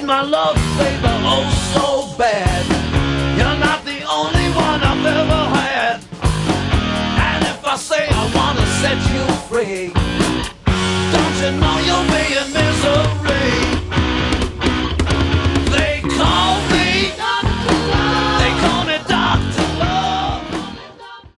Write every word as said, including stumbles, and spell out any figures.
need my love, baby, oh so bad. You're not the only one I've ever had. And if I say I wanna set you free,